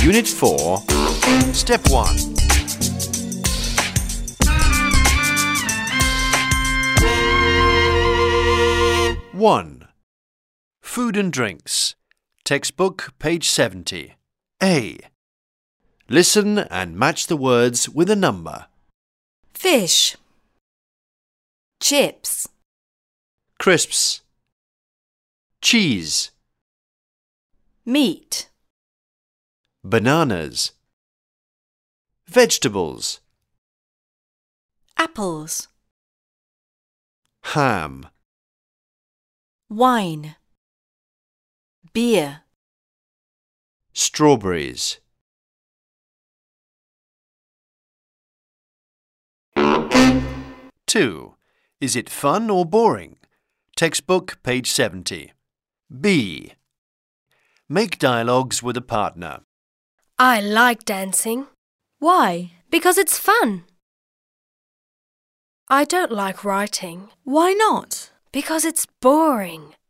Unit 4, Step 1. One. Food and drinks. Textbook, page 70. A. Listen and match the words with a number. Fish, chips, Crisps. Cheese. meat, Bananas. Vegetables. apples, Ham. wine, beer, Strawberries. Two. Is it fun or boring? Textbook, page 70. B. Make dialogues with a partner. I like dancing. Why? Because it's fun. I don't like writing. Why not? Because it's boring.